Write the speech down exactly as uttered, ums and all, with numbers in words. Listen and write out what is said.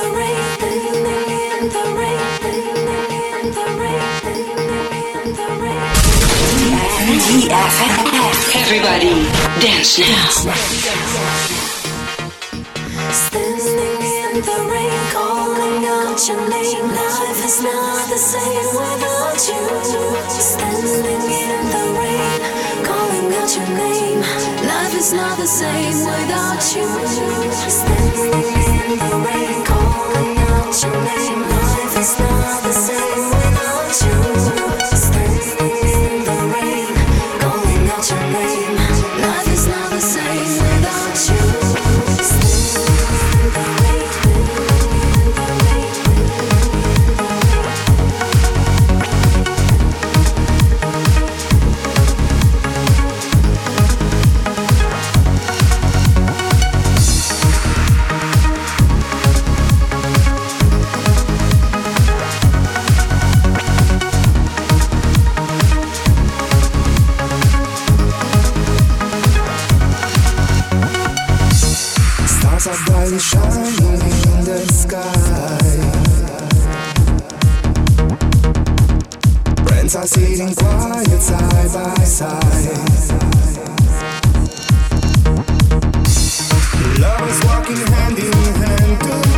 Everybody, dance now. Standing in the rain, calling out your name. Life is not the same without you. Standing in the rain, calling out your name. Life is not the same without you. Standing in the rain, calling out your name. Life is not the same without you. Standing in the rain, calling out your name. Life is not the same without you. Stars are brightly shining in the sky. Friends are sitting quiet side by side. Lovers walking hand in hand.